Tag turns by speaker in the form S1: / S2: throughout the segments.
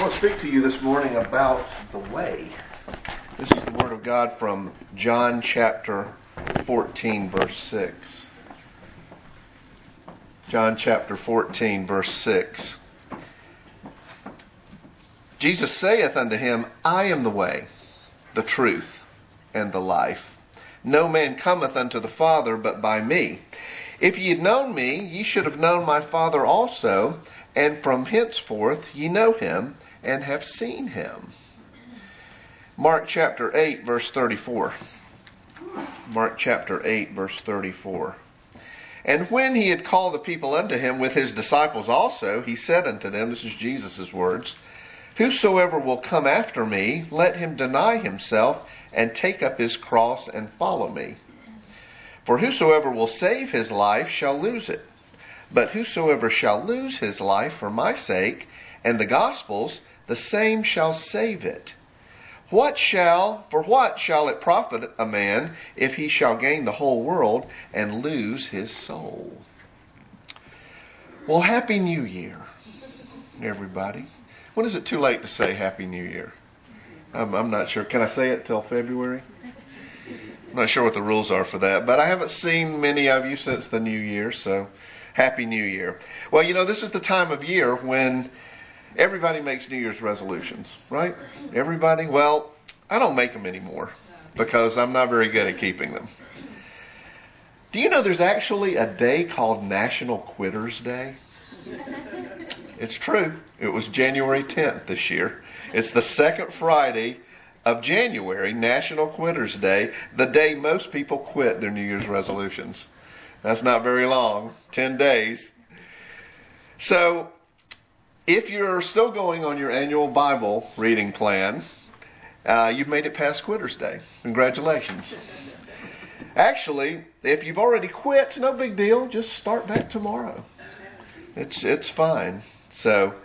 S1: want to speak to you this morning about the way. This is the Word of God from John chapter 14, verse 6. John chapter 14, verse 6. Jesus saith unto him, I am the way, the truth, and the life. No man cometh unto the Father but by me. If ye had known me, ye should have known my Father also, and from henceforth ye know him, and have seen him. Mark chapter 8, verse 34. Mark chapter 8, verse 34. And when he had called the people unto him with his disciples also, he said unto them, this is Jesus' words, Whosoever will come after me, let him deny himself, and take up his cross, and follow me. For whosoever will save his life shall lose it. But whosoever shall lose his life for my sake and the gospel's, the same shall save it. For what shall it profit a man if he shall gain the whole world and lose his soul? Well, Happy New Year, everybody. When is it too late to say Happy New Year? I'm not sure. Can I say it till February? I'm not sure what the rules are for that, but I haven't seen many of you since the New Year, so Happy New Year. Well, this is the time of year when everybody makes New Year's resolutions, right? Everybody? Well, I don't make them anymore because I'm not very good at keeping them. Do you know there's actually a day called National Quitters Day? It's true. It was January 10th this year. It's the second Friday of January, National Quitters Day, the day most people quit their New Year's resolutions. That's not very long, 10 days. So, if you're still going on your annual Bible reading plan, you've made it past Quitters Day. Congratulations. Actually, if you've already quit, it's no big deal. Just start back tomorrow. It's fine. So,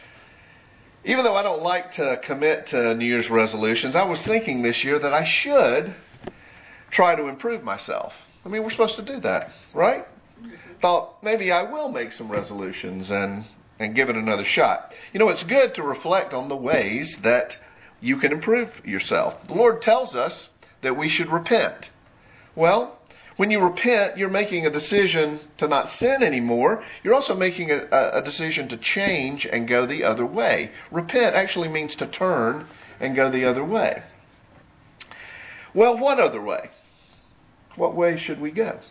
S1: even though I don't like to commit to New Year's resolutions, I was thinking this year that I should try to improve myself. I mean, we're supposed to do that, right? Thought maybe I will make some resolutions and give it another shot. It's good to reflect on the ways that you can improve yourself. The Lord tells us that we should repent. Well, when you repent, you're making a decision to not sin anymore. You're also making a decision to change and go the other way. Repent actually means to turn and go the other way. Well, what other way? What way should we go?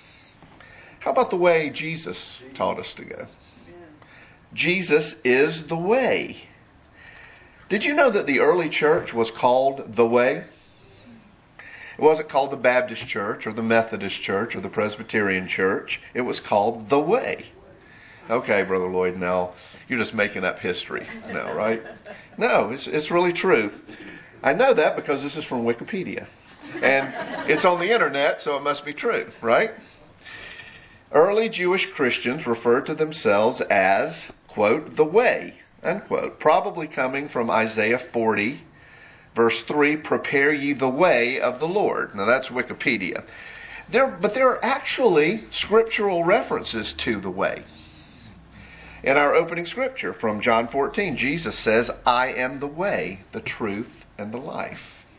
S1: How about the way Jesus taught us to go? Jesus is the way. Did you know that the early church was called the Way? It wasn't called the Baptist Church or the Methodist Church or the Presbyterian Church. It was called the Way. Okay, Brother Lloyd, now you're just making up history now, right? No, it's really true. I know that because this is from Wikipedia. And it's on the internet, so it must be true, right? Early Jewish Christians referred to themselves as, quote, the Way, unquote, probably coming from Isaiah 40, verse 3, prepare ye the way of the Lord. Now that's Wikipedia. But there are actually scriptural references to the way. In our opening scripture from John 14, Jesus says, I am the way, the truth, and the life.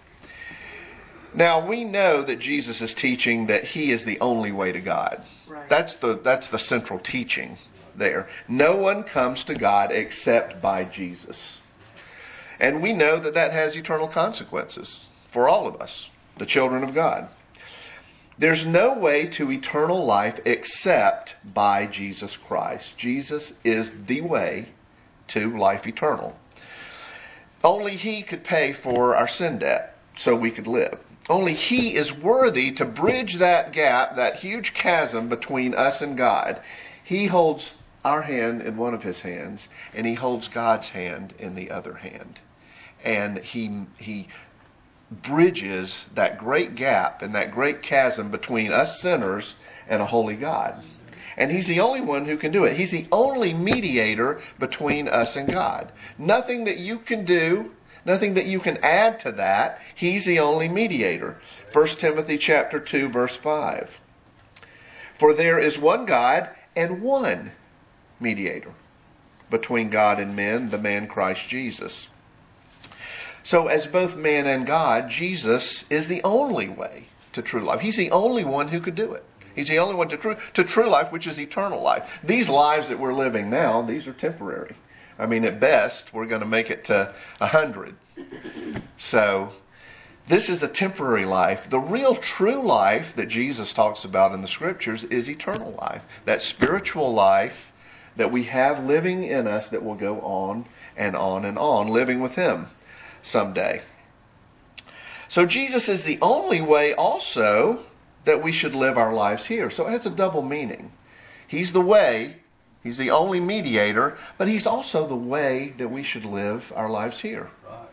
S1: Now, we know that Jesus is teaching that He is the only way to God. Right. That's the central teaching there. No one comes to God except by Jesus. And we know that has eternal consequences for all of us, the children of God. There's no way to eternal life except by Jesus Christ. Jesus is the way to life eternal. Only He could pay for our sin debt so we could live. Only He is worthy to bridge that gap, that huge chasm between us and God. He holds our hand in one of His hands, and He holds God's hand in the other hand. And He bridges that great gap and that great chasm between us sinners and a holy God. And He's the only one who can do it. He's the only mediator between us and God. Nothing that you can do, nothing that you can add to that. He's the only mediator. 1 Timothy chapter 2, verse 5. For there is one God and one mediator between God and men, the man Christ Jesus. So as both man and God, Jesus is the only way to true life. He's the only one who could do it. He's the only one to true life, which is eternal life. These lives that we're living now, these are temporary. I mean, at best, we're going to make it to 100. So this is a temporary life. The real true life that Jesus talks about in the Scriptures is eternal life. That spiritual life that we have living in us that will go on and on and on, living with Him someday. So Jesus is the only way also that we should live our lives here. So it has a double meaning. He's the way, He's the only mediator, but He's also the way that we should live our lives here. Right.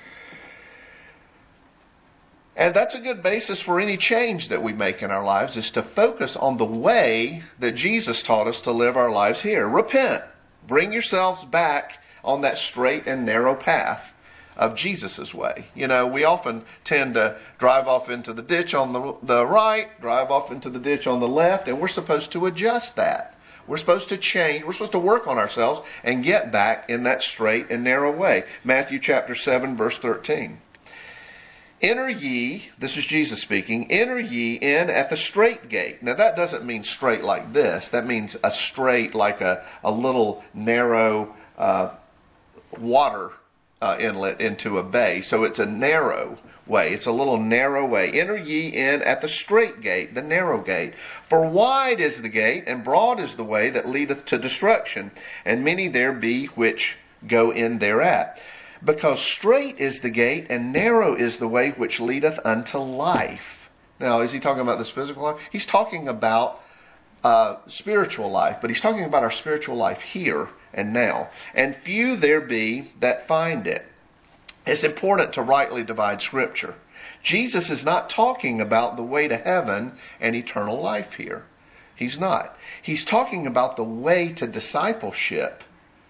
S1: And that's a good basis for any change that we make in our lives, is to focus on the way that Jesus taught us to live our lives here. Repent. Bring yourselves back on that straight and narrow path of Jesus' way. You know, we often tend to drive off into the ditch on the right, drive off into the ditch on the left, and we're supposed to adjust that. We're supposed to change. We're supposed to work on ourselves and get back in that straight and narrow way. Matthew chapter 7, verse 13. Enter ye, this is Jesus speaking, enter ye in at the strait gate. Now that doesn't mean straight like this. That means a strait like a little narrow water inlet into a bay. So it's a narrow way. It's a little narrow way. Enter ye in at the strait gate, the narrow gate. For wide is the gate, and broad is the way that leadeth to destruction, and many there be which go in thereat. Because strait is the gate, and narrow is the way which leadeth unto life. Now, is he talking about this physical life? He's talking about spiritual life, but he's talking about our spiritual life here and now. And few there be that find it. It's important to rightly divide Scripture. Jesus is not talking about the way to heaven and eternal life here. He's not. He's talking about the way to discipleship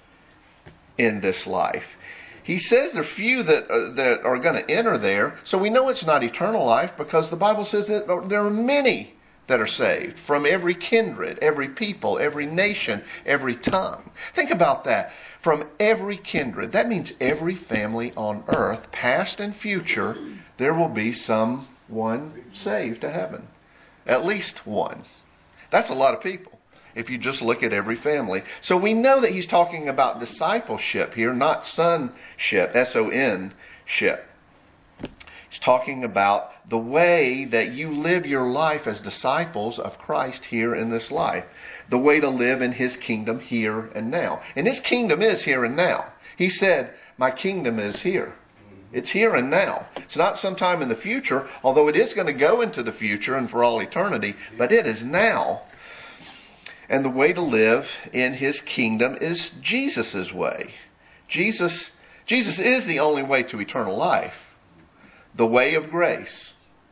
S1: in this life. He says there are few that are going to enter there, so we know it's not eternal life because the Bible says that there are many that are saved from every kindred, every people, every nation, every tongue. Think about that. From every kindred. That means every family on earth, past and future, there will be someone saved to heaven. At least one. That's a lot of people if you just look at every family. So we know that he's talking about discipleship here, not sonship, S-O-N-ship. He's talking about the way that you live your life as disciples of Christ here in this life. The way to live in His kingdom here and now. And His kingdom is here and now. He said, my kingdom is here. It's here and now. It's not sometime in the future, although it is going to go into the future and for all eternity, but it is now. And the way to live in His kingdom is Jesus' way. Jesus is the only way to eternal life. The way of grace.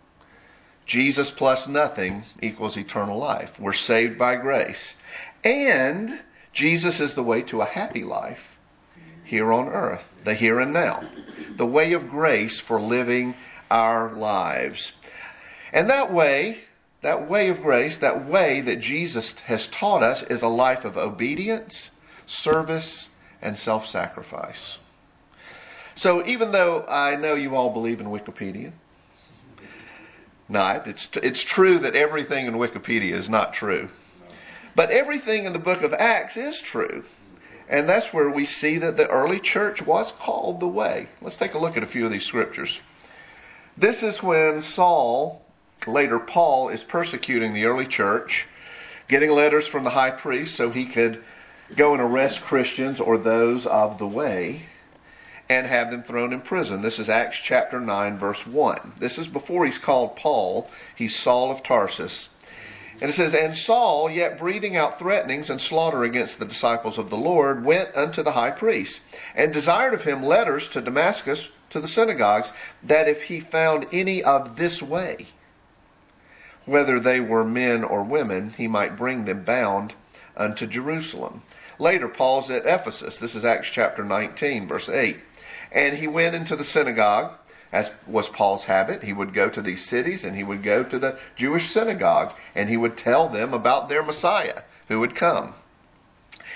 S1: Jesus plus nothing equals eternal life. We're saved by grace. And Jesus is the way to a happy life here on earth, the here and now. The way of grace for living our lives. And that way of grace, that way that Jesus has taught us is a life of obedience, service, and self-sacrifice. So even though I know you all believe in Wikipedia, it's true that everything in Wikipedia is not true. But everything in the book of Acts is true. And that's where we see that the early church was called the way. Let's take a look at a few of these scriptures. This is when Saul, later Paul, is persecuting the early church, getting letters from the high priest so he could go and arrest Christians or those of the way and have them thrown in prison. This is Acts chapter 9, verse 1. This is before he's called Paul. He's Saul of Tarsus. And it says, And Saul, yet breathing out threatenings and slaughter against the disciples of the Lord, went unto the high priest, and desired of him letters to Damascus, to the synagogues, that if he found any of this way, whether they were men or women, he might bring them bound unto Jerusalem. Later, Paul's at Ephesus. This is Acts chapter 19, verse 8. And he went into the synagogue, as was Paul's habit. He would go to these cities and he would go to the Jewish synagogue and he would tell them about their Messiah who would come.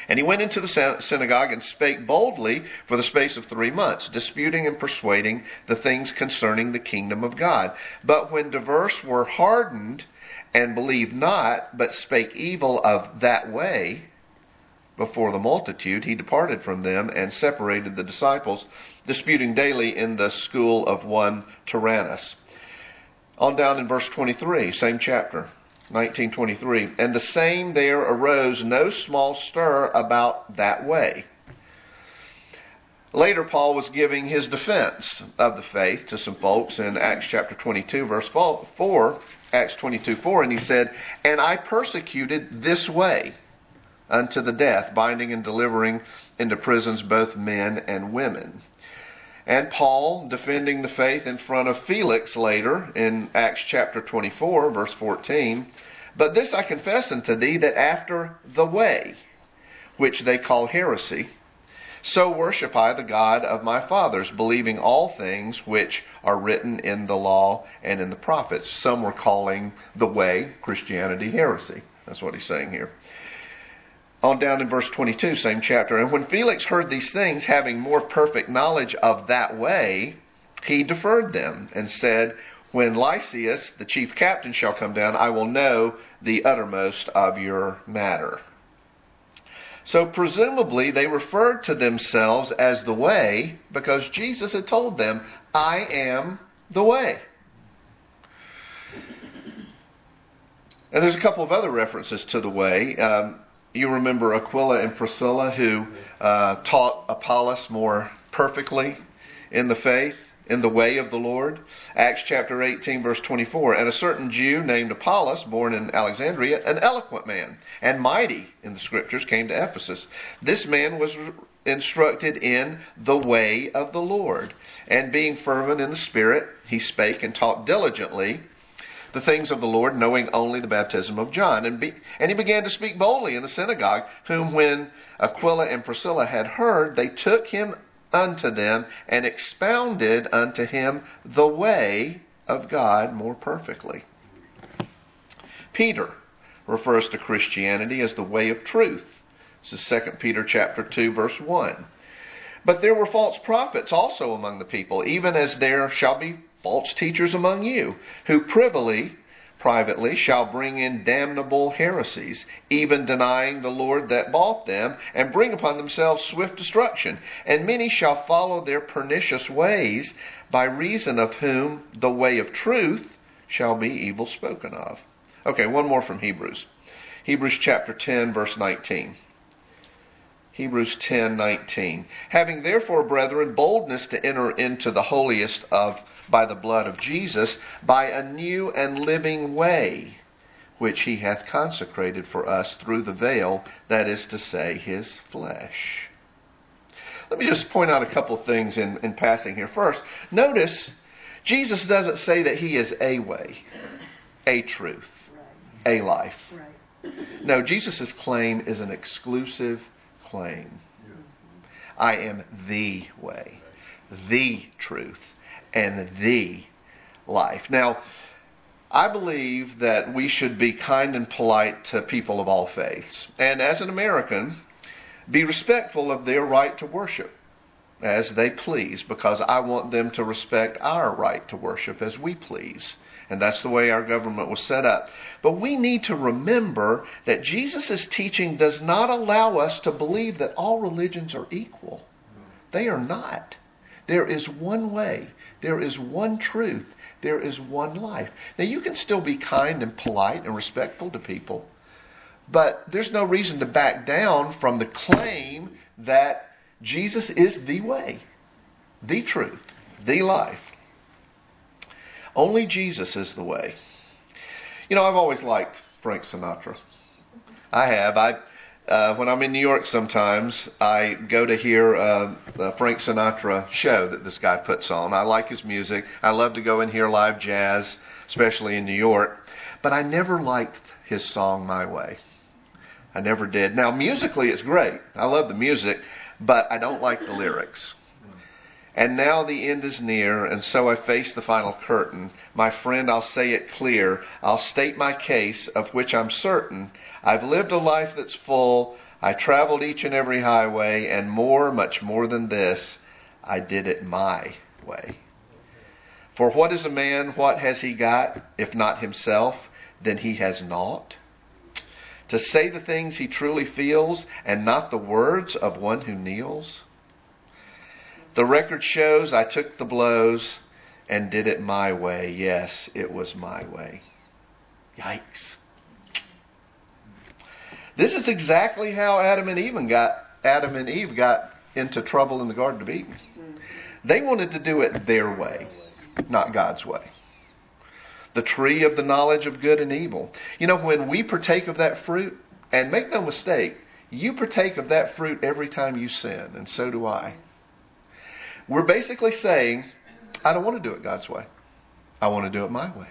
S1: And he went into the synagogue and spake boldly for the space of 3 months, disputing and persuading the things concerning the kingdom of God. But when diverse were hardened and believed not, but spake evil of that way before the multitude, he departed from them and separated the disciples, disputing daily in the school of one Tyrannus. On down in verse 23, same chapter. 19:23, and the same there arose no small stir about that way. Later, Paul was giving his defense of the faith to some folks in Acts chapter 22, verse 4, Acts 22:4, and he said, and I persecuted this way unto the death, binding and delivering into prisons both men and women. And Paul, defending the faith in front of Felix later in Acts chapter 24, verse 14, but this I confess unto thee, that after the way, which they call heresy, so worship I the God of my fathers, believing all things which are written in the law and in the prophets. Some were calling the way, Christianity, heresy. That's what he's saying here. On down in verse 22, same chapter. And when Felix heard these things, having more perfect knowledge of that way, he deferred them and said, when Lysias, the chief captain, shall come down, I will know the uttermost of your matter. So presumably they referred to themselves as the way because Jesus had told them, I am the way. And there's a couple of other references to the way. You remember Aquila and Priscilla who taught Apollos more perfectly in the faith, in the way of the Lord. Acts chapter 18, verse 24. And a certain Jew named Apollos, born in Alexandria, an eloquent man and mighty in the Scriptures, came to Ephesus. This man was instructed in the way of the Lord. And being fervent in the Spirit, he spake and taught diligently the things of the Lord, knowing only the baptism of John. And he began to speak boldly in the synagogue, whom when Aquila and Priscilla had heard, they took him unto them and expounded unto him the way of God more perfectly. Peter refers to Christianity as the way of truth. This is 2 Peter chapter 2, verse 1. But there were false prophets also among the people, even as there shall be false teachers among you, who privately shall bring in damnable heresies, even denying the Lord that bought them, and bring upon themselves swift destruction. And many shall follow their pernicious ways, by reason of whom the way of truth shall be evil spoken of. Okay, one more from Hebrews. Hebrews chapter 10, verse 19. Hebrews 10:19. Having therefore, brethren, boldness to enter into the holiest by the blood of Jesus, by a new and living way, which he hath consecrated for us through the veil, that is to say, his flesh. Let me just point out a couple of things in passing here. First, notice Jesus doesn't say that he is a way, a truth, a life. No, Jesus' claim is an exclusive claim. I am the way, the truth, and the life. Now, I believe that we should be kind and polite to people of all faiths. And as an American, be respectful of their right to worship as they please, because I want them to respect our right to worship as we please. And that's the way our government was set up. But we need to remember that Jesus' teaching does not allow us to believe that all religions are equal. They are not. There is one way. There is one truth. There is one life. Now, you can still be kind and polite and respectful to people, but there's no reason to back down from the claim that Jesus is the way, the truth, the life. Only Jesus is the way. You know, I've always liked Frank Sinatra. I have. When I'm in New York sometimes, I go to hear the Frank Sinatra show that this guy puts on. I like his music. I love to go and hear live jazz, especially in New York. But I never liked his song, My Way. I never did. Now, musically, it's great. I love the music, but I don't like the lyrics. And now the end is near, and so I face the final curtain. My friend, I'll say it clear. I'll state my case, of which I'm certain. I've lived a life that's full. I traveled each and every highway, and more, much more than this, I did it my way. For what is a man, what has he got, if not himself? Then he has naught. To say the things he truly feels, and not the words of one who kneels? The record shows I took the blows and did it my way. Yes, it was my way. Yikes. This is exactly how Adam and Eve got into trouble in the Garden of Eden. They wanted to do it their way, not God's way. The tree of the knowledge of good and evil. You know, when we partake of that fruit, and make no mistake, you partake of that fruit every time you sin, and so do I. We're basically saying, I don't want to do it God's way. I want to do it my way.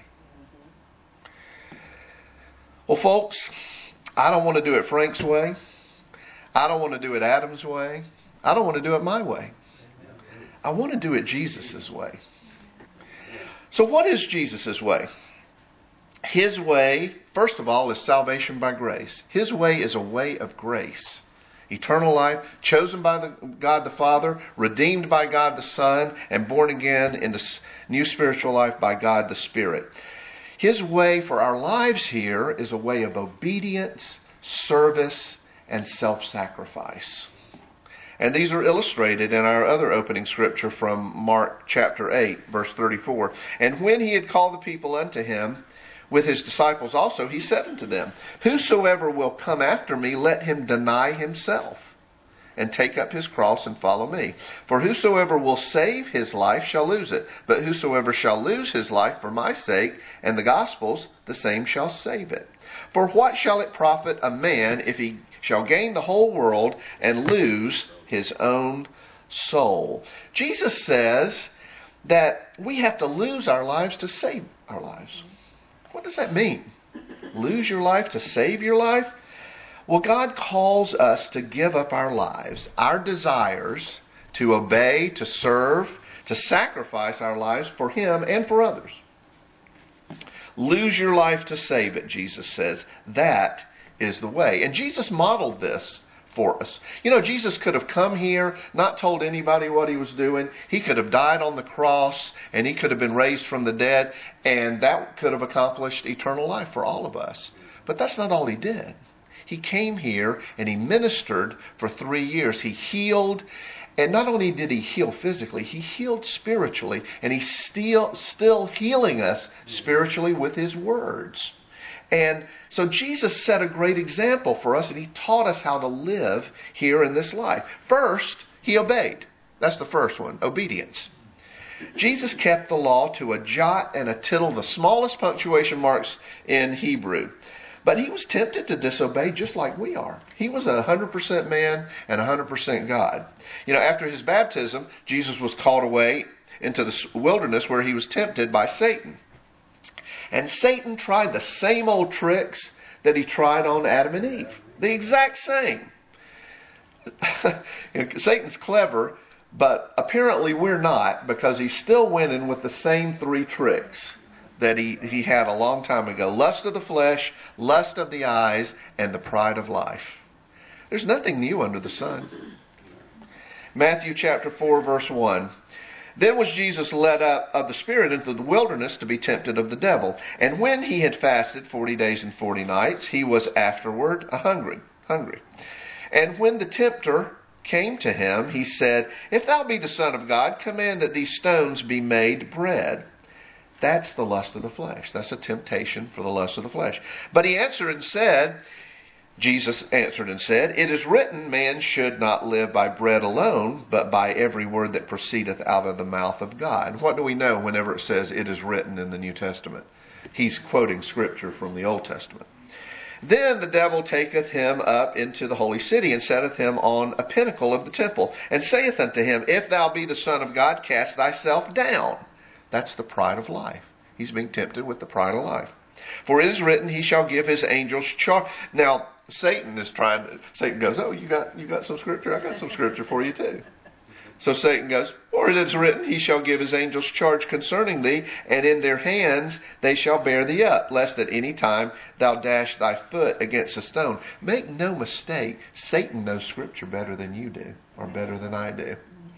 S1: Well, folks, I don't want to do it Frank's way. I don't want to do it Adam's way. I don't want to do it my way. I want to do it Jesus' way. So what is Jesus' way? His way, first of all, is salvation by grace. His way is a way of grace. Eternal life, chosen by God the Father, redeemed by God the Son, and born again into new spiritual life by God the Spirit. His way for our lives here is a way of obedience, service, and self-sacrifice. And these are illustrated in our other opening scripture from Mark chapter 8, verse 34. And when he had called the people unto him, with his disciples also, he said unto them, Whosoever will come after me, let him deny himself, and take up his cross and follow me. For whosoever will save his life shall lose it. But whosoever shall lose his life for my sake and the gospel's, the same shall save it. For what shall it profit a man if he shall gain the whole world and lose his own soul? Jesus says that we have to lose our lives to save our lives. What does that mean? Lose your life to save your life? Well, God calls us to give up our lives, our desires, to obey, to serve, to sacrifice our lives for Him and for others. Lose your life to save it, Jesus says. That is the way. And Jesus modeled this for us. You know, Jesus could have come here, not told anybody what He was doing. He could have died on the cross, and He could have been raised from the dead, and that could have accomplished eternal life for all of us. But that's not all He did. He came here and He ministered for 3 years. He healed, and not only did He heal physically, He healed spiritually, and He's still healing us spiritually with His words. And so Jesus set a great example for us, and He taught us how to live here in this life. First, He obeyed. That's the first one, obedience. Jesus kept the law to a jot and a tittle, the smallest punctuation marks in Hebrew. But He was tempted to disobey just like we are. He was 100% man and 100% God. You know, after His baptism, Jesus was called away into the wilderness where He was tempted by Satan. And Satan tried the same old tricks that he tried on Adam and Eve. The exact same. Satan's clever, but apparently we're not, because he's still winning with the same 3 tricks that he had a long time ago. Lust of the flesh, lust of the eyes, and the pride of life. There's nothing new under the sun. Matthew chapter 4, verse 1. Then was Jesus led up of the Spirit into the wilderness to be tempted of the devil. And when He had fasted 40 days and 40 nights, He was afterward hungry. And when the tempter came to Him, He said, If thou be the Son of God, command that these stones be made bread. That's the lust of the flesh. That's a temptation for the lust of the flesh. But Jesus answered and said, It is written, man should not live by bread alone, but by every word that proceedeth out of the mouth of God. What do we know whenever it says it is written in the New Testament? He's quoting Scripture from the Old Testament. Then the devil taketh him up into the holy city, and setteth him on a pinnacle of the temple, and saith unto him, If thou be the Son of God, cast thyself down. That's the pride of life. He's being tempted with the pride of life. For it is written, He shall give His angels charge. Now, Satan goes, oh, you got some scripture? I got some scripture for you too. So Satan goes, for it is written, he shall give his angels charge concerning thee, and in their hands they shall bear thee up, lest at any time thou dash thy foot against a stone. Make no mistake, Satan knows Scripture better than you do, or better than I do.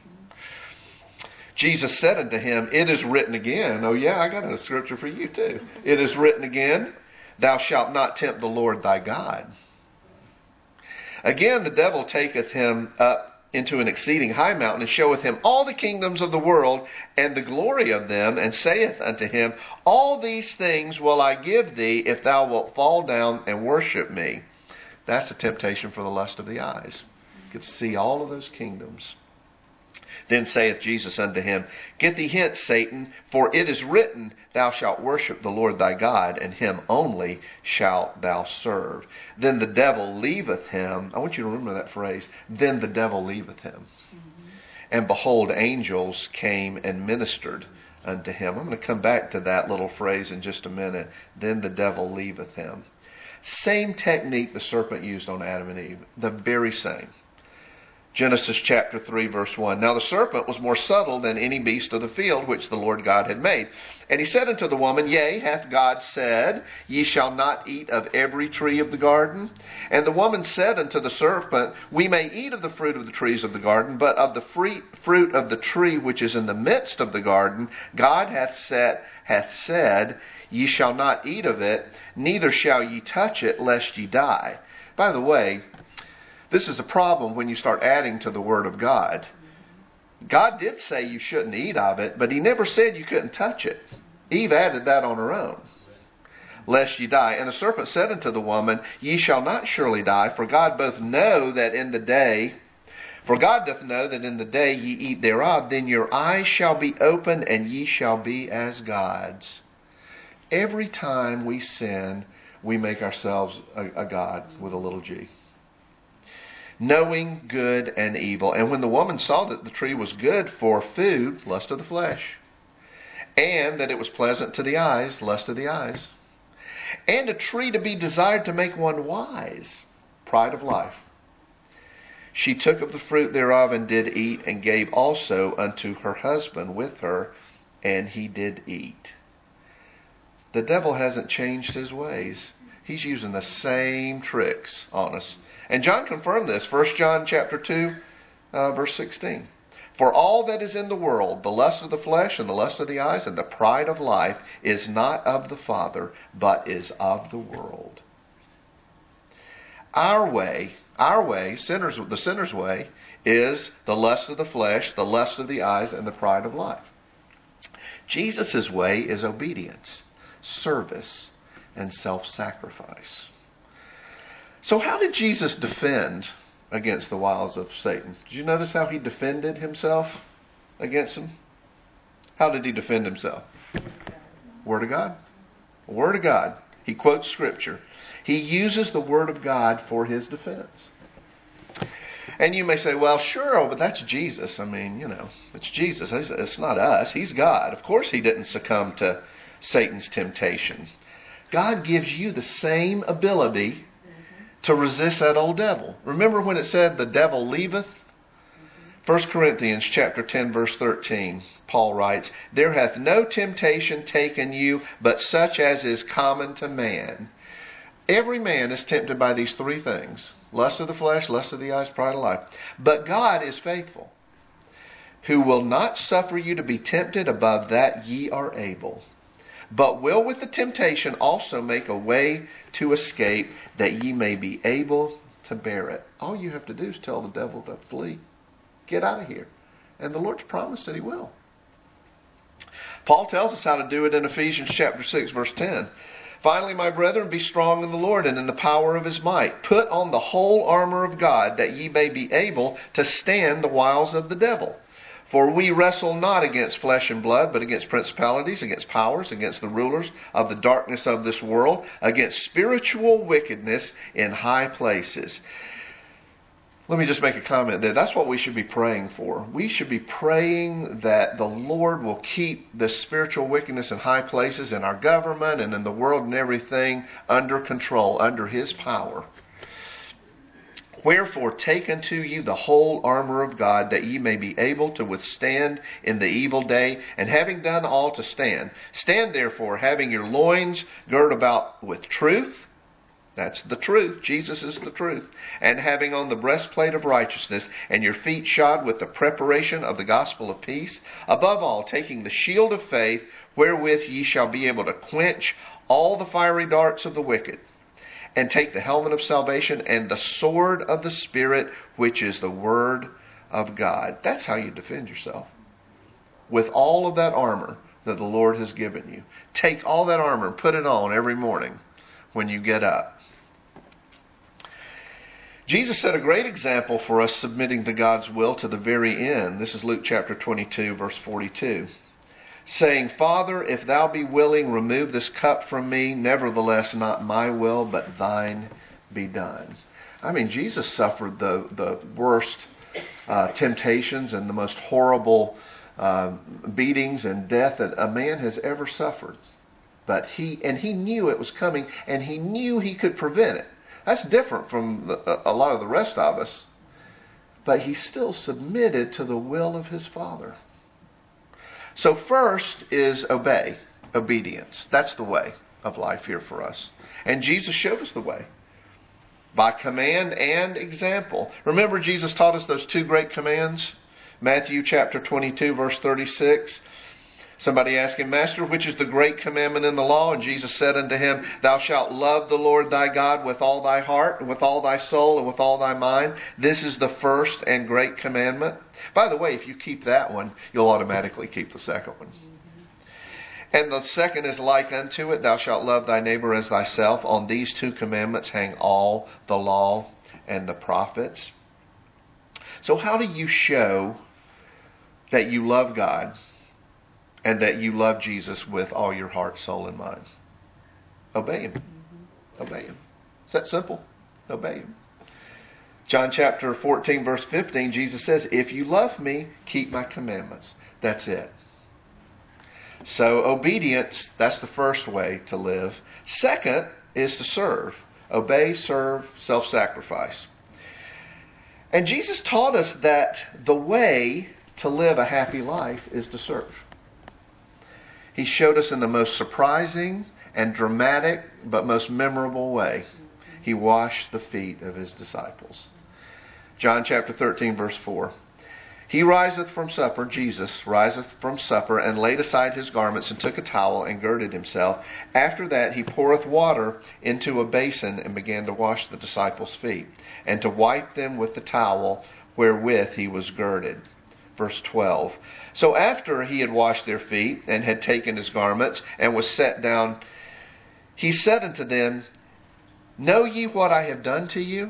S1: Jesus said unto him, it is written again. Oh yeah, I got a Scripture for you too. It is written again, thou shalt not tempt the Lord thy God. Again, the devil taketh him up into an exceeding high mountain, and showeth him all the kingdoms of the world, and the glory of them, and saith unto him, all these things will I give thee, if thou wilt fall down and worship me. That's a temptation for the lust of the eyes. You get to see all of those kingdoms. Then saith Jesus unto him, get thee hence, Satan, for it is written, thou shalt worship the Lord thy God, and him only shalt thou serve. Then the devil leaveth him. I want you to remember that phrase. Then the devil leaveth him. And behold, angels came and ministered unto him. I'm going to come back to that little phrase in just a minute. Then the devil leaveth him. Same technique the serpent used on Adam and Eve. The very same. Genesis chapter 3, verse 1. Now the serpent was more subtle than any beast of the field which the Lord God had made. And he said unto the woman, yea, hath God said, ye shall not eat of every tree of the garden? And the woman said unto the serpent, we may eat of the fruit of the trees of the garden, but of the fruit of the tree which is in the midst of the garden, God hath said, ye shall not eat of it, neither shall ye touch it, lest ye die. By the way, this is a problem when you start adding to the Word of God. God did say you shouldn't eat of it, but He never said you couldn't touch it. Eve added that on her own. Lest ye die. And the serpent said unto the woman, ye shall not surely die, for God doth know that in the day ye eat thereof, then your eyes shall be opened, and ye shall be as gods. Every time we sin, we make ourselves a god with a little g. Knowing good and evil. And when the woman saw that the tree was good for food, lust of the flesh, and that it was pleasant to the eyes, lust of the eyes, and a tree to be desired to make one wise, pride of life, she took of the fruit thereof and did eat, and gave also unto her husband with her, and he did eat. The devil hasn't changed his ways. He's using the same tricks on us. And John confirmed this, 1 John chapter 2, verse 16. For all that is in the world, the lust of the flesh and the lust of the eyes and the pride of life, is not of the Father, but is of the world. Our way, the sinner's way, is the lust of the flesh, the lust of the eyes, and the pride of life. Jesus' way is obedience, service, and self-sacrifice. So how did Jesus defend against the wiles of Satan? Did you notice how he defended himself against him? How did he defend himself? Word of God. Word of God. He quotes Scripture. He uses the Word of God for his defense. And you may say, well, sure, but that's Jesus. I mean, it's Jesus. It's not us. He's God. Of course he didn't succumb to Satan's temptation. God gives you the same ability to resist that old devil. Remember when it said the devil leaveth? 1 Corinthians chapter 10, verse 13, Paul writes, there hath no temptation taken you, but such as is common to man. Every man is tempted by these three things: lust of the flesh, lust of the eyes, pride of life. But God is faithful, who will not suffer you to be tempted above that ye are able, but will with the temptation also make a way to escape, that ye may be able to bear it. All you have to do is tell the devil to flee. Get out of here. And the Lord's promised that He will. Paul tells us how to do it in Ephesians chapter 6, verse 10. Finally, my brethren, be strong in the Lord and in the power of His might. Put on the whole armor of God, that ye may be able to stand the wiles of the devil. For we wrestle not against flesh and blood, but against principalities, against powers, against the rulers of the darkness of this world, against spiritual wickedness in high places. Let me just make a comment there. That's what we should be praying for. We should be praying that the Lord will keep the spiritual wickedness in high places in our government and in the world and everything under control, under His power. Wherefore take unto you the whole armor of God, that ye may be able to withstand in the evil day, and having done all to stand. Stand therefore, having your loins girt about with truth. That's the truth. Jesus is the truth. And having on the breastplate of righteousness, and your feet shod with the preparation of the gospel of peace. Above all, taking the shield of faith, wherewith ye shall be able to quench all the fiery darts of the wicked. And take the helmet of salvation and the sword of the Spirit, which is the Word of God. That's how you defend yourself. With all of that armor that the Lord has given you. Take all that armor and put it on every morning when you get up. Jesus set a great example for us submitting to God's will to the very end. This is Luke chapter 22, verse 42. Saying, Father, if thou be willing, remove this cup from me. Nevertheless, not my will, but thine be done. I mean, Jesus suffered the worst temptations and the most horrible beatings and death that a man has ever suffered. But he knew it was coming, and he knew he could prevent it. That's different from a lot of the rest of us. But he still submitted to the will of his Father. So first is obey, obedience. That's the way of life here for us. And Jesus showed us the way by command and example. Remember, Jesus taught us those two great commands? Matthew chapter 22, verse 36. Somebody asked him, Master, which is the great commandment in the law? And Jesus said unto him, Thou shalt love the Lord thy God with all thy heart, and with all thy soul, and with all thy mind. This is the first and great commandment. By the way, if you keep that one, you'll automatically keep the second one. And the second is like unto it, Thou shalt love thy neighbor as thyself. On these two commandments hang all the law and the prophets. So how do you show that you love God and that you love Jesus with all your heart, soul, and mind? Obey Him. Obey Him. Is that simple? Obey Him. John chapter 14, verse 15, Jesus says, If you love me, keep my commandments. That's it. So obedience, that's the first way to live. Second is to serve. Obey, serve, self-sacrifice. And Jesus taught us that the way to live a happy life is to serve. He showed us in the most surprising and dramatic but most memorable way. He washed the feet of His disciples. John chapter 13, verse 4. He riseth from supper, Jesus riseth from supper, and laid aside his garments, and took a towel, and girded himself. After that he poureth water into a basin, and began to wash the disciples' feet, and to wipe them with the towel wherewith he was girded. Verse 12. So after he had washed their feet, and had taken his garments, and was set down, he said unto them, Know ye what I have done to you?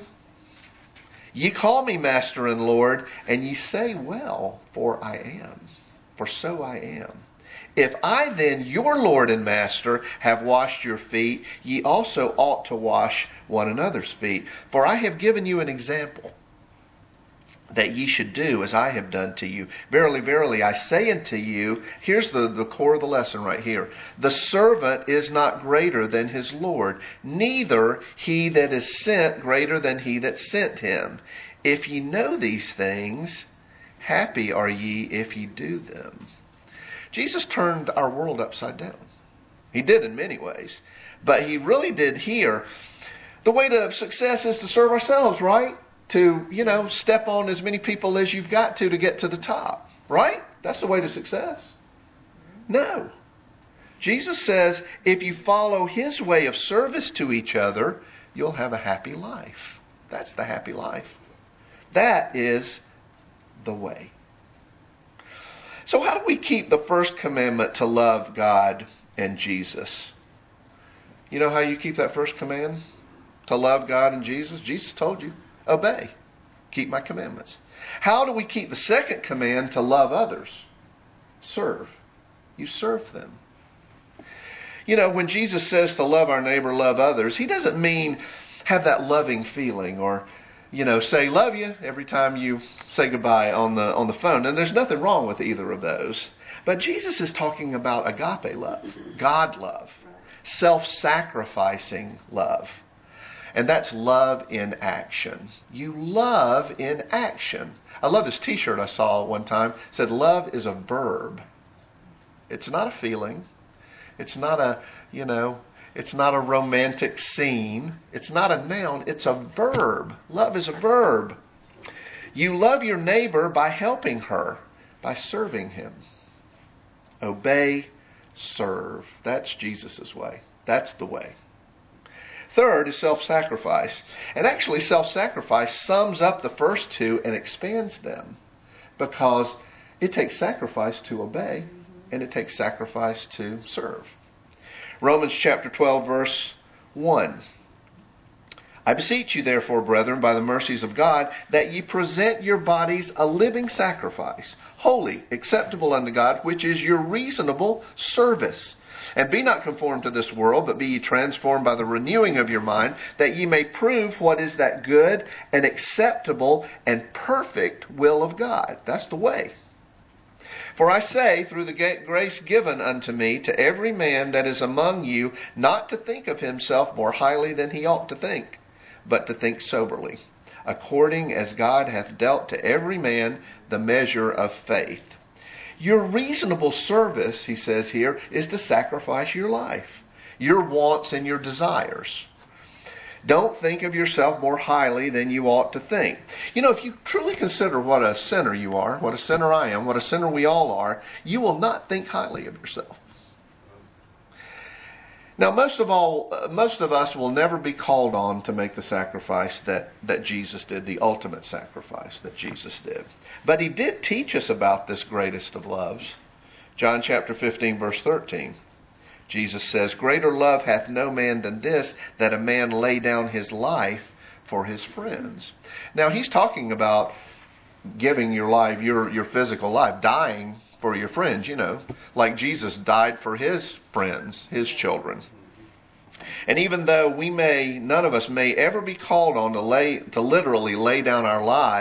S1: Ye call me Master and Lord, and ye say, Well, for I am, for so I am. If I then, your Lord and Master, have washed your feet, ye also ought to wash one another's feet. For I have given you an example, that ye should do as I have done to you. Verily, verily, I say unto you, here's the core of the lesson right here. The servant is not greater than his Lord, neither he that is sent greater than he that sent him. If ye know these things, happy are ye if ye do them. Jesus turned our world upside down. He did in many ways, but he really did here. The way to success is to serve ourselves, right? To, step on as many people as you've got to get to the top. Right? That's the way to success. No. Jesus says if you follow His way of service to each other, you'll have a happy life. That's the happy life. That is the way. So how do we keep the first commandment to love God and Jesus? You know how you keep that first command? To love God and Jesus? Jesus told you. Obey. Keep my commandments. How do we keep the second command to love others? Serve. You serve them. When Jesus says to love our neighbor, love others, He doesn't mean have that loving feeling or, say love you every time you say goodbye on the phone. And there's nothing wrong with either of those. But Jesus is talking about agape love, God love, self-sacrificing love. And that's love in action. You love in action. I love this t-shirt I saw one time. It said, love is a verb. It's not a feeling. It's not a, it's not a romantic scene. It's not a noun. It's a verb. Love is a verb. You love your neighbor by helping her, by serving him. Obey, serve. That's Jesus' way. That's the way. Third is self-sacrifice. And actually, self-sacrifice sums up the first two and expands them, because it takes sacrifice to obey, and it takes sacrifice to serve. Romans chapter 12, verse 1. I beseech you, therefore, brethren, by the mercies of God, that ye present your bodies a living sacrifice, holy, acceptable unto God, which is your reasonable service. And be not conformed to this world, but be ye transformed by the renewing of your mind, that ye may prove what is that good and acceptable and perfect will of God. That's the way. For I say, through the grace given unto me, to every man that is among you, not to think of himself more highly than he ought to think, but to think soberly, according as God hath dealt to every man the measure of faith. Your reasonable service, he says here, is to sacrifice your life, your wants and your desires. Don't think of yourself more highly than you ought to think. If you truly consider what a sinner you are, what a sinner I am, what a sinner we all are, you will not think highly of yourself. Now, most of us will never be called on to make the sacrifice that Jesus did, the ultimate sacrifice that Jesus did. But he did teach us about this greatest of loves. John chapter 15, verse 13. Jesus says, greater love hath no man than this, that a man lay down his life for his friends. Now, he's talking about giving your life, your physical life, dying for your friends, like Jesus died for his friends, his children. And even though none of us may ever be called on to literally lay down our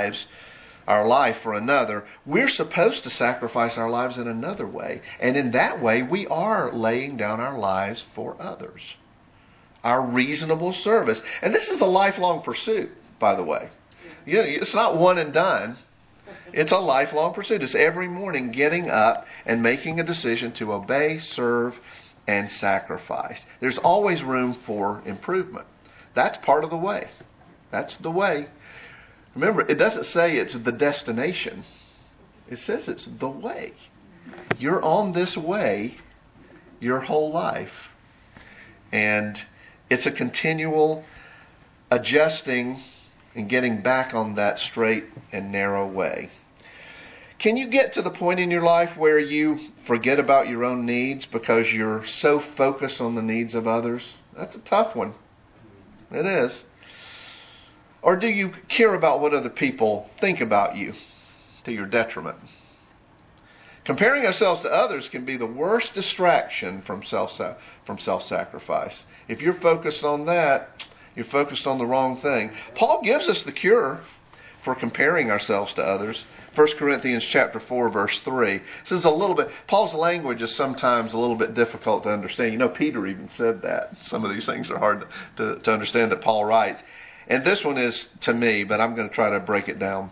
S1: life for another, we're supposed to sacrifice our lives in another way. And in that way, we are laying down our lives for others. Our reasonable service. And this is a lifelong pursuit, by the way. It's not one and done. It's a lifelong pursuit. It's every morning getting up and making a decision to obey, serve, and sacrifice. There's always room for improvement. That's part of the way. That's the way. Remember, it doesn't say it's the destination. It says it's the way. You're on this way your whole life. And it's a continual adjusting and getting back on that straight and narrow way. Can you get to the point in your life where you forget about your own needs because you're so focused on the needs of others? That's a tough one. It is. Or do you care about what other people think about you to your detriment? Comparing ourselves to others can be the worst distraction from self-sacrifice. If you're focused on that, you're focused on the wrong thing. Paul gives us the cure for comparing ourselves to others. 1 Corinthians chapter 4, verse 3. This is Paul's language is sometimes a little bit difficult to understand. Peter even said that. Some of these things are hard to understand that Paul writes. And this one is to me, but I'm going to try to break it down.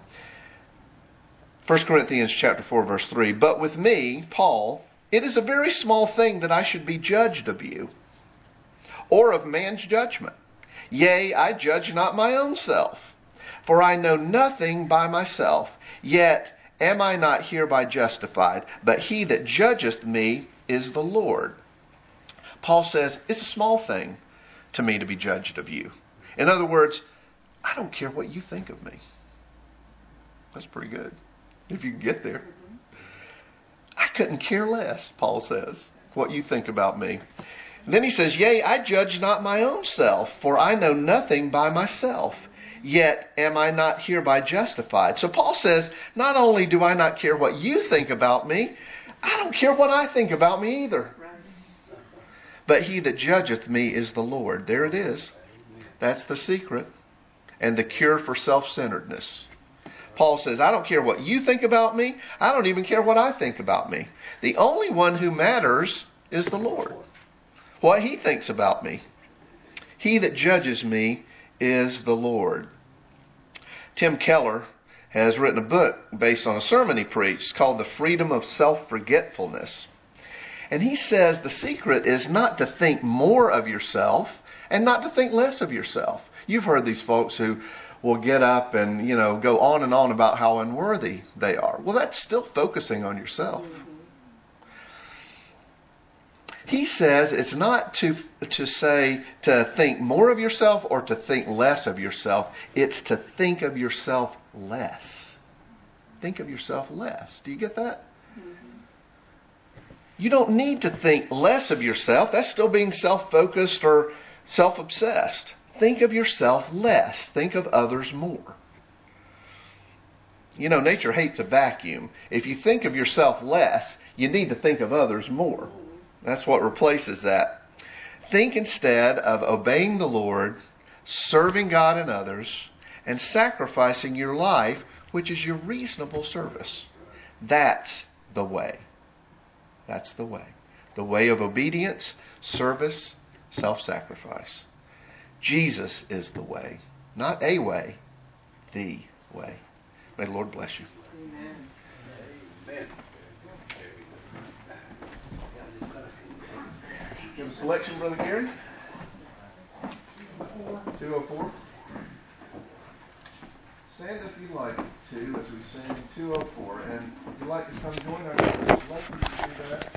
S1: 1 Corinthians chapter 4, verse 3. But with me, Paul, it is a very small thing that I should be judged of you, or of man's judgment. Yea, I judge not my own self. For I know nothing by myself, yet am I not hereby justified, but he that judgeth me is the Lord. Paul says, it's a small thing to me to be judged of you. In other words, I don't care what you think of me. That's pretty good, if you can get there. I couldn't care less, Paul says, what you think about me. And then he says, yea, I judge not my own self, for I know nothing by myself. Yet am I not hereby justified. So Paul says, not only do I not care what you think about me, I don't care what I think about me either. But he that judgeth me is the Lord. There it is. That's the secret and the cure for self-centeredness. Paul says, I don't care what you think about me. I don't even care what I think about me. The only one who matters is the Lord. What he thinks about me. He that judges me is the Lord. Tim Keller has written a book based on a sermon he preached called The Freedom of Self-Forgetfulness. And he says the secret is not to think more of yourself and not to think less of yourself. You've heard these folks who will get up and, go on and on about how unworthy they are. Well, that's still focusing on yourself. He says it's not to think more of yourself or to think less of yourself. It's to think of yourself less. Think of yourself less. Do you get that? You don't need to think less of yourself. That's still being self-focused or self-obsessed. Think of yourself less. Think of others more. Nature hates a vacuum. If you think of yourself less, you need to think of others more. That's what replaces that. Think instead of obeying the Lord, serving God and others, and sacrificing your life, which is your reasonable service. That's the way. That's the way. The way of obedience, service, self-sacrifice. Jesus is the way. Not a way, the way. May the Lord bless you.
S2: Amen.
S1: Amen. You have a selection, Brother Gary? 204. Stand if you'd like to as we sing 204. And if you'd like to come join our church, I'd like you to do that.